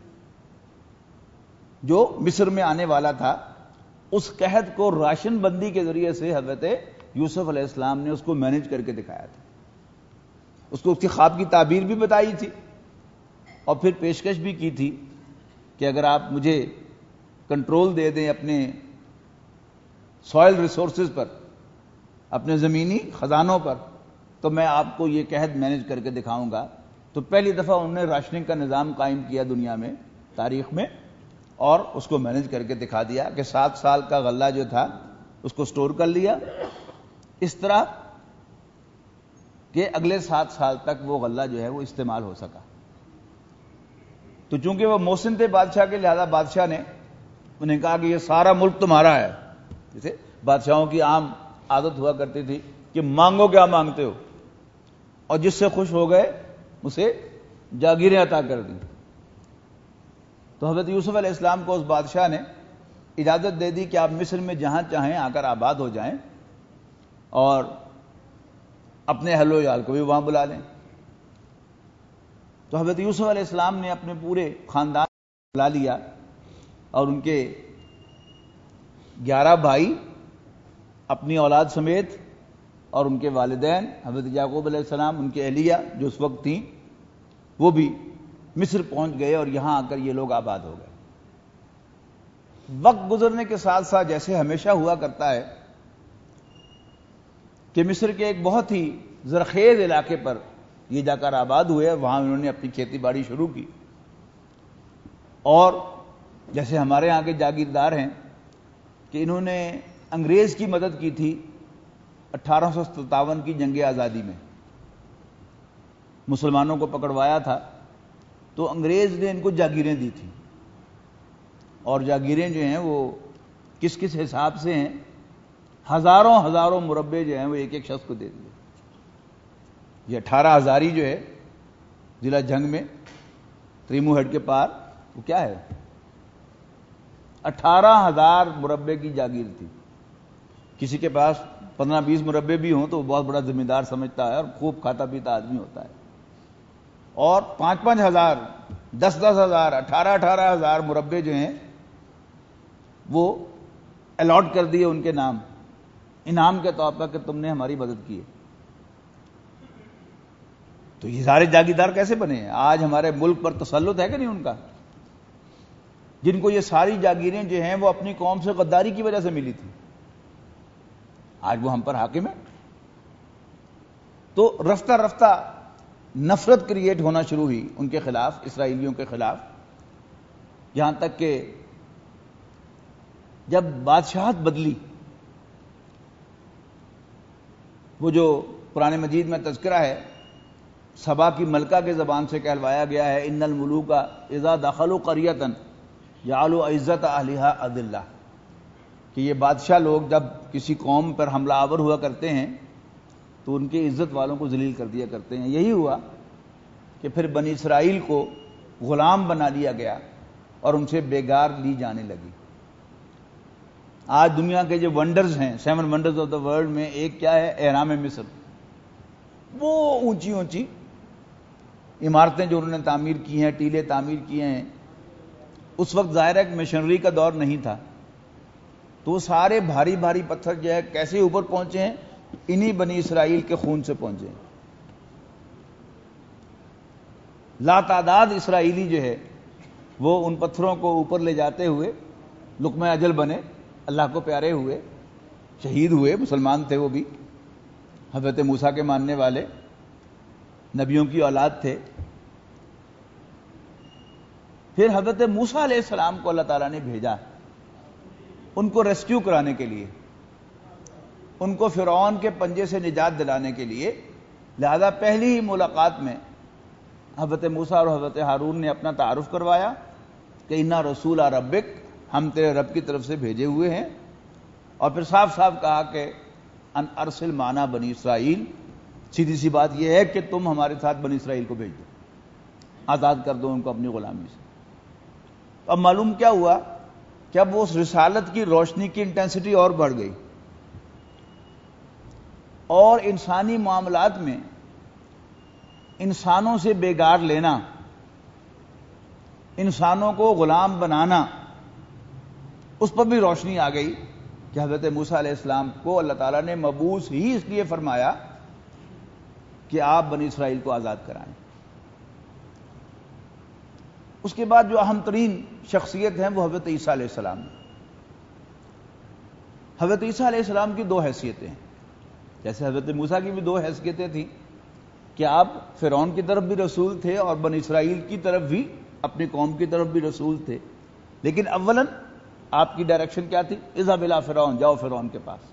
جو مصر میں آنے والا تھا، اس قحط کو راشن بندی کے ذریعے سے حضرت یوسف علیہ السلام نے اس کو مینج کر کے دکھایا تھا. اس کو اس کی خواب کی تعبیر بھی بتائی تھی، اور پھر پیشکش بھی کی تھی کہ اگر آپ مجھے کنٹرول دے دیں اپنے سوائل ریسورسز پر، اپنے زمینی خزانوں پر، تو میں آپ کو یہ قحط مینج کر کے دکھاؤں گا. تو پہلی دفعہ انہوں نے راشننگ کا نظام قائم کیا دنیا میں، تاریخ میں، اور اس کو مینج کر کے دکھا دیا کہ 7 سال کا غلہ جو تھا اس کو سٹور کر لیا، اس طرح کہ اگلے 7 سال تک وہ غلہ جو ہے وہ استعمال ہو سکا. تو چونکہ وہ محسن تھے بادشاہ کے، لہذا بادشاہ نے انہیں کہا کہ یہ سارا ملک تمہارا ہے. جیسے بادشاہوں کی عام عادت ہوا کرتی تھی کہ مانگو کیا مانگتے ہو، اور جس سے خوش ہو گئے اسے جاگیریں عطا کر دیں. تو حضرت یوسف علیہ السلام کو اس بادشاہ نے اجازت دے دی کہ آپ مصر میں جہاں چاہیں آ کر آباد ہو جائیں، اور اپنے اہل و عیال کو بھی وہاں بلا لیں. تو حضرت یوسف علیہ السلام نے اپنے پورے خاندان کو بلا لیا، اور ان کے 11 بھائی اپنی اولاد سمیت، اور ان کے والدین حضرت یعقوب علیہ السلام، ان کی اہلیہ جو اس وقت تھیں، وہ بھی مصر پہنچ گئے، اور یہاں آ کر یہ لوگ آباد ہو گئے. وقت گزرنے کے ساتھ ساتھ جیسے ہمیشہ ہوا کرتا ہے کہ مصر کے ایک بہت ہی زرخیز علاقے پر یہ جا کر آباد ہوئے، وہاں انہوں نے اپنی کھیتی باڑی شروع کی. اور جیسے ہمارے یہاں کے جاگیردار ہیں کہ انہوں نے انگریز کی مدد کی تھی 1857 کی جنگ آزادی میں، مسلمانوں کو پکڑوایا تھا، تو انگریز نے ان کو جاگیریں دی تھیں. اور جاگیریں جو ہیں وہ کس کس حساب سے ہیں، ہزاروں مربے جو ہیں وہ ایک ایک شخص کو دے دیے. یہ 18 ہزاری جو ہے ضلع جنگ میں تریمو ہیڈ کے پار، وہ کیا ہے؟ 18,000 مربے کی جاگیر تھی. کسی کے پاس 15-20 مربے بھی ہوں تو وہ بہت بڑا ذمہ دار سمجھتا ہے اور خوب کھاتا پیتا آدمی ہوتا ہے. اور 5-5 ہزار، 10-10 ہزار، 18-18 ہزار مربے جو ہیں وہ الاٹ کر دیے ان کے نام، انعام کے طور پر کہ تم نے ہماری مدد کی ہے. تو یہ سارے جاگیردار کیسے بنے ہیں؟ آج ہمارے ملک پر تسلط ہے کہ نہیں ان کا؟ جن کو یہ ساری جاگیریں جو ہیں وہ اپنی قوم سے غداری کی وجہ سے ملی تھی، آج وہ ہم پر حاکم ہے. تو رفتہ رفتہ نفرت کریٹ ہونا شروع ہوئی ان کے خلاف، اسرائیلیوں کے خلاف، یہاں تک کہ جب بادشاہت بدلی، وہ جو قرآن مجید میں تذکرہ ہے سبا کی ملکہ کے زبان سے کہلوایا گیا ہے، ان الملوک اذا دخلوا قریۃ جعلوا عزت اہلھا اذلہ، کہ یہ بادشاہ لوگ جب کسی قوم پر حملہ آور ہوا کرتے ہیں تو ان کی عزت والوں کو ذلیل کر دیا کرتے ہیں. یہی ہوا کہ پھر بنی اسرائیل کو غلام بنا لیا گیا اور ان سے بیگار لی جانے لگی. آج دنیا کے جو ونڈرز ہیں، 7 ونڈرز آف دا ورلڈ میں ایک کیا ہے؟ احرام مصر. وہ اونچی اونچی عمارتیں جو انہوں نے تعمیر کی ہیں، ٹیلے تعمیر کیے ہیں، اس وقت ظاہر ہے کہ مشنری کا دور نہیں تھا، تو وہ سارے بھاری بھاری پتھر جو ہے کیسے اوپر پہنچے ہیں؟ انہی بنی اسرائیل کے خون سے پہنچے ہیں۔ لا تعداد اسرائیلی جو ہے وہ ان پتھروں کو اوپر لے جاتے ہوئے لقمہ اجل بنے، اللہ کو پیارے ہوئے، شہید ہوئے، مسلمان تھے وہ بھی، حضرت موسیٰ کے ماننے والے، نبیوں کی اولاد تھے۔ پھر حضرت موسیٰ علیہ السلام کو اللہ تعالیٰ نے بھیجا ان کو ریسکیو کرانے کے لیے، ان کو فرعون کے پنجے سے نجات دلانے کے لیے۔ لہذا پہلی ہی ملاقات میں حضرت موسیٰ اور حضرت ہارون نے اپنا تعارف کروایا کہ انا رسول ربک، ہم تیرے رب کی طرف سے بھیجے ہوئے ہیں، اور پھر صاف صاف کہا کہ ان ارسل معنا بنی اسرائیل، سیدھی سی بات یہ ہے کہ تم ہمارے ساتھ بنی اسرائیل کو بھیج دو، آزاد کر دو ان کو اپنی غلامی سے۔ اب معلوم کیا ہوا کہ اب اس رسالت کی روشنی کی انٹینسٹی اور بڑھ گئی، اور انسانی معاملات میں انسانوں سے بےگار لینا، انسانوں کو غلام بنانا، اس پر بھی روشنی آ گئی کہ حضرت موسیٰ علیہ السلام کو اللہ تعالیٰ نے مبعوث ہی اس لیے فرمایا کہ آپ بنی اسرائیل کو آزاد کرائیں۔ اس کے بعد جو اہم ترین شخصیت ہیں وہ حضرت عیسیٰ علیہ السلام ہیں۔ حضرت عیسیٰ علیہ السلام کی دو حیثیتیں ہیں، جیسے حضرت موسیٰ کی بھی دو حیثیتیں تھیں کہ آپ فرعون کی طرف بھی رسول تھے اور بنی اسرائیل کی طرف بھی، اپنی قوم کی طرف بھی رسول تھے، لیکن اولاً آپ کی ڈائریکشن کیا تھی؟ اذهب الى فرعون، جاؤ فرعون کے پاس۔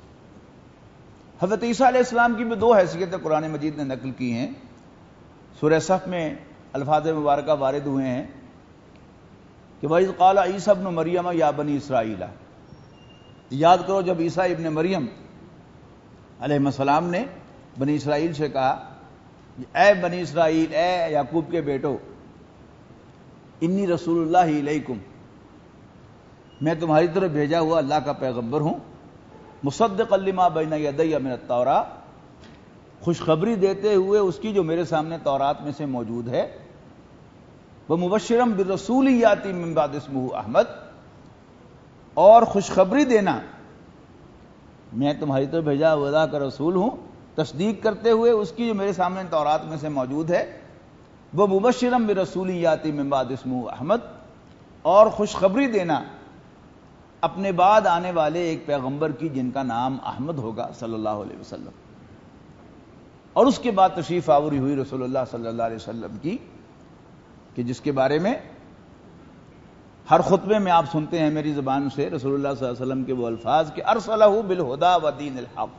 حضرت عیسیٰ علیہ السلام کی بھی دو حیثیتیں قرآن مجید نے نقل کی ہیں۔ سورہ صف میں الفاظ مبارکہ وارد ہوئے ہیں کہ وَإِذْ قَالَ عِيسَى ابْنُ مَرْيَمَ يَا بَنِي إِسْرَائِيلَ، یاد کرو جب عیسیٰ ابن مریم علیہ السلام نے بنی اسرائیل سے کہا، اے بنی اسرائیل، اے یعقوب کے بیٹو، انی رسول اللہ علیکم، میں تمہاری طرف بھیجا ہوا اللہ کا پیغمبر ہوں، مصدقا لما بین یدی من التوراۃ، خوشخبری دیتے ہوئے اس کی جو میرے سامنے تورات میں سے موجود ہے، ومبشرا بالرسول یاتی من بعد اسمہ احمد، اور خوشخبری دینا، میں تمہاری طرف بھیجا ہوا اللہ کا رسول ہوں، تصدیق کرتے ہوئے اس کی جو میرے سامنے تورات میں سے موجود ہے، ومبشرا بالرسول یاتی من بعد اسمہ احمد، اور خوشخبری دینا اپنے بعد آنے والے ایک پیغمبر کی جن کا نام احمد ہوگا صلی اللہ علیہ وسلم۔ اور اس کے بعد تشریف آوری ہوئی رسول اللہ صلی اللہ علیہ وسلم کی، کہ جس کے بارے میں ہر خطبے میں آپ سنتے ہیں میری زبان سے رسول اللہ صلی اللہ علیہ وسلم کے وہ الفاظ کہ ارسلہ بالہدی ودین الحق،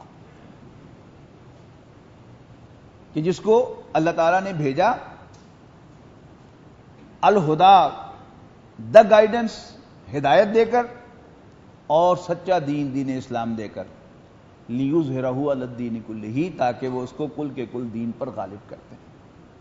کہ جس کو اللہ تعالیٰ نے بھیجا الہدا، دا گائیڈنس، ہدایت دے کر، اور سچا دین، دین اسلام دے کر، لیظہرہ علی الدین کلہ، تاکہ وہ اس کو کل کے کل دین پر غالب کرتے ہیں۔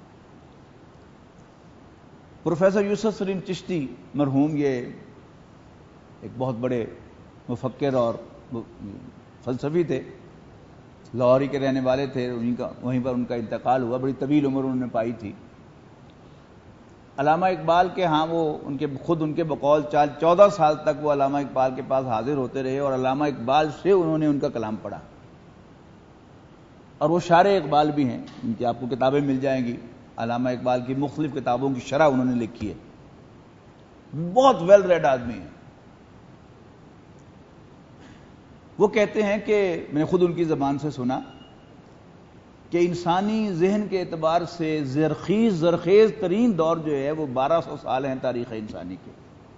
پروفیسر یوسف سلیم چشتی مرحوم، یہ ایک بہت بڑے مفکر اور فلسفی تھے، لاہور کے رہنے والے تھے، وہیں پر ان کا انتقال ہوا، بڑی طویل عمر انہوں نے پائی تھی۔ علامہ اقبال کے ہاں وہ ان کے بقول 14 سال تک وہ علامہ اقبال کے پاس حاضر ہوتے رہے، اور علامہ اقبال سے انہوں نے ان کا کلام پڑھا، اور وہ شارح اقبال بھی ہیں، ان کی آپ کو کتابیں مل جائیں گی، علامہ اقبال کی مختلف کتابوں کی شرح انہوں نے لکھی ہے، بہت ویل ریڈ آدمی ہیں۔ وہ کہتے ہیں کہ میں نے خود ان کی زبان سے سنا کہ انسانی ذہن کے اعتبار سے زرخیز ترین دور جو ہے وہ 1200 سال ہیں تاریخ انسانی کے،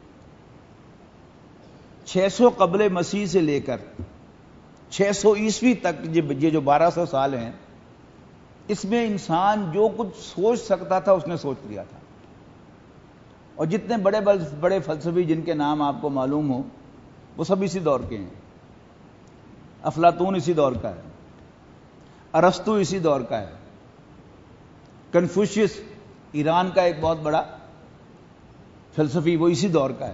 600 قبل مسیح سے لے کر 600 عیسوی تک یہ جو 1200 سال ہیں، اس میں انسان جو کچھ سوچ سکتا تھا اس نے سوچ لیا تھا، اور جتنے بڑے فلسفی جن کے نام آپ کو معلوم ہو وہ سب اسی دور کے ہیں۔ افلاطون اسی دور کا ہے، ارسطو اسی دور کا ہے، کنفوشیس ایران کا ایک بہت بڑا فلسفی وہ اسی دور کا ہے،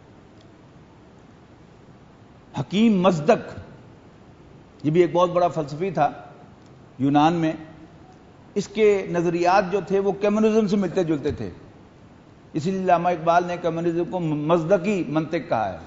حکیم مزدک یہ بھی ایک بہت بڑا فلسفی تھا یونان میں، اس کے نظریات جو تھے وہ کمیونزم سے ملتے جلتے تھے، اسی لیے علامہ اقبال نے کمیونزم کو مزدقی منطق کہا ہے۔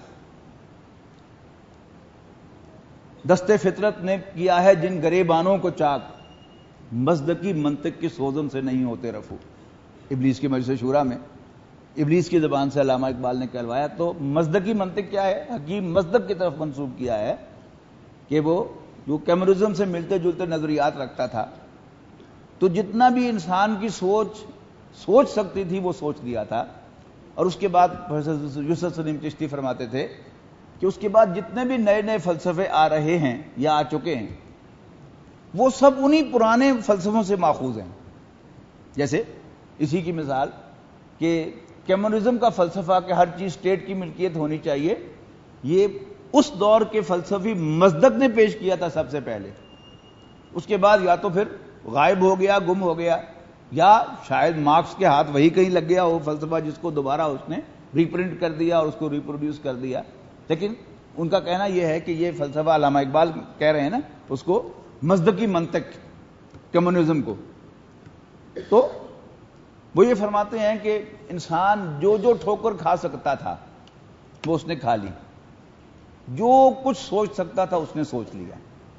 دست فطرت نے کیا ہے جن گریبانوں کو چاک، مزدقی منطق کی سوزن سے نہیں ہوتے رفو۔ ابلیس کی مجلس شورا میں ابلیس کی زبان سے علامہ اقبال نے کہلوایا۔ تو مزدقی منطق کیا ہے؟ حکیم مزدق کی طرف منسوب کیا ہے کہ وہ جو کمیونزم سے ملتے جلتے نظریات رکھتا تھا، تو جتنا بھی انسان کی سوچ سکتی تھی وہ سوچ دیا تھا۔ اور اس کے بعد پروفیسر یوسف سلیم چشتی فرماتے تھے کہ اس کے بعد جتنے بھی نئے نئے فلسفے آ رہے ہیں یا آ چکے ہیں وہ سب انہی پرانے فلسفوں سے ماخوذ ہیں۔ جیسے اسی کی مثال کہ کمیونزم کا فلسفہ کہ ہر چیز اسٹیٹ کی ملکیت ہونی چاہیے، یہ اس دور کے فلسفی مزدق نے پیش کیا تھا سب سے پہلے۔ اس کے بعد یا تو پھر غائب ہو گیا، گم ہو گیا، یا شاید مارکس کے ہاتھ وہی کہیں لگ گیا وہ فلسفہ جس کو دوبارہ اس نے ریپرنٹ کر دیا اور اس کو ریپروڈیوس کر دیا۔ لیکن ان کا کہنا یہ ہے کہ یہ فلسفہ علامہ اقبال کہہ رہے ہیں نا اس کو مزدقی منطق کمیونزم کو، تو وہ یہ فرماتے ہیں کہ انسان جو جو ٹھوکر کھا سکتا تھا وہ اس نے کھا لی، جو کچھ سوچ سکتا تھا اس نے سوچ لیا۔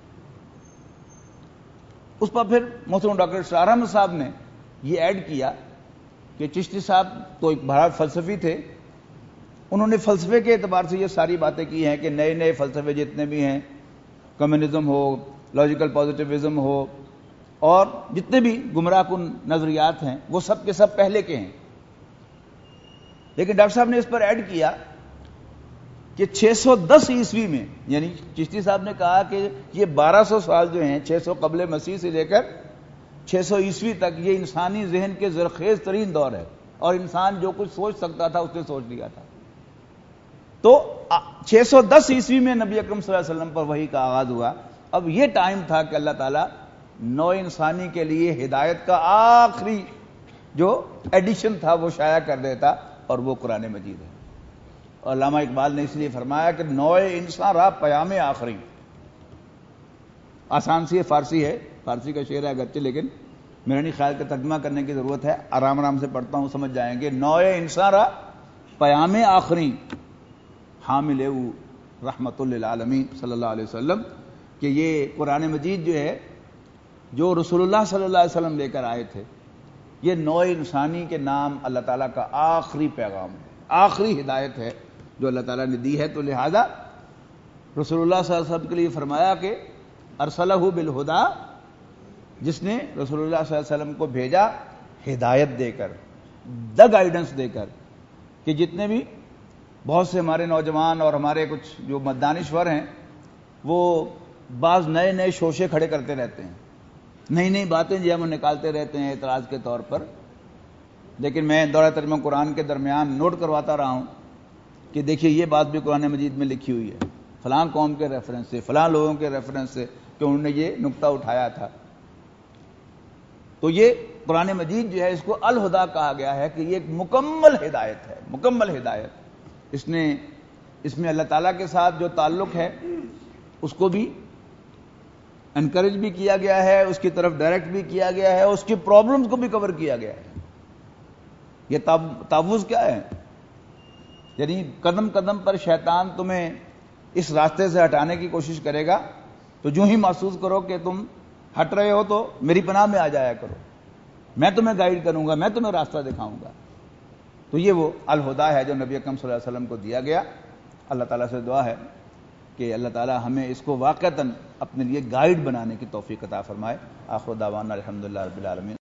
اس پر پھر محترم ڈاکٹر اسرار احمد صاحب نے یہ ایڈ کیا کہ چشتی صاحب تو ایک بڑا فلسفی تھے، انہوں نے فلسفے کے اعتبار سے یہ ساری باتیں کی ہیں کہ نئے نئے فلسفے جتنے بھی ہیں، کمیونزم ہو، لاجیکل پازیٹیوزم ہو، اور جتنے بھی گمراہ کن نظریات ہیں وہ سب کے سب پہلے کے ہیں۔ لیکن ڈاکٹر صاحب نے اس پر ایڈ کیا کہ 610 عیسوی میں، یعنی چشتی صاحب نے کہا کہ یہ 1200 سال جو ہیں، 600 قبل مسیح سے لے کر 600 عیسوی تک، یہ انسانی ذہن کے زرخیز ترین دور ہے، اور انسان جو کچھ سوچ سکتا تھا اس نے سوچ لیا تھا۔ تو 610 عیسوی میں نبی اکرم صلی اللہ علیہ وسلم پر وحی کا آغاز ہوا۔ اب یہ ٹائم تھا کہ اللہ تعالیٰ نو انسانی کے لیے ہدایت کا آخری جو ایڈیشن تھا وہ شائع کر دیتا، اور وہ قرآن مجید ہے۔ اور علامہ اقبال نے اس لیے فرمایا کہ نوئے انسان را پیام آخری، آسان سی فارسی ہے، فارسی کا شعر ہے اگرچہ، لیکن میرا نہیں خیال کہ ترجمہ کرنے کی ضرورت ہے، آرام آرام سے پڑھتا ہوں سمجھ جائیں گے۔ نوئے انسان را پیام آخری حامل رحمت للعالمین صلی اللہ علیہ وسلم، کہ یہ قرآن مجید جو ہے جو رسول اللہ صلی اللہ علیہ وسلم لے کر آئے تھے، یہ نوع انسانی کے نام اللہ تعالیٰ کا آخری پیغام ہے، آخری ہدایت ہے جو اللہ تعالیٰ نے دی ہے۔ تو لہذا رسول اللہ صلی اللہ علیہ وسلم کے لیے فرمایا کہ ارسلہ بالہدا، جس نے رسول اللہ صلی اللہ علیہ وسلم کو بھیجا ہدایت دے کر، دا گائیڈنس دے کر، کہ جتنے بھی بہت سے ہمارے نوجوان اور ہمارے کچھ جو دانشور ہیں وہ بعض نئے نئے شوشے کھڑے کرتے رہتے ہیں، نئی نئی باتیں جو ہم نکالتے رہتے ہیں اعتراض کے طور پر، لیکن میں دورہ ترجمہ قرآن کے درمیان نوٹ کرواتا رہا ہوں کہ دیکھیے یہ بات بھی قرآن مجید میں لکھی ہوئی ہے، فلاں قوم کے ریفرنس سے، فلاں لوگوں کے ریفرنس سے، کہ انہوں نے یہ نقطہ اٹھایا تھا۔ تو یہ قرآن مجید جو ہے اس کو الہدا کہا گیا ہے کہ یہ ایک مکمل ہدایت ہے، مکمل ہدایت۔ اس میں اللہ تعالیٰ کے ساتھ جو تعلق ہے اس کو بھی انکریج بھی کیا گیا ہے، اس کی طرف ڈائریکٹ بھی کیا گیا ہے، اس کی پرابلمز کو بھی کور کیا گیا ہے۔ یہ تعوذ کیا ہے؟ یعنی قدم قدم پر شیطان تمہیں اس راستے سے ہٹانے کی کوشش کرے گا، تو جو ہی محسوس کرو کہ تم ہٹ رہے ہو تو میری پناہ میں آ جایا کرو، میں تمہیں گائیڈ کروں گا، میں تمہیں راستہ دکھاؤں گا۔ تو یہ وہ الہدا ہے جو نبی اکرم صلی اللہ علیہ وسلم کو دیا گیا۔ اللہ تعالیٰ سے دعا ہے کہ اللہ تعالیٰ ہمیں اس کو واقعتاً اپنے لیے گائیڈ بنانے کی توفیق عطا فرمائے۔ آخر دعوانا الحمدللہ رب العالمین۔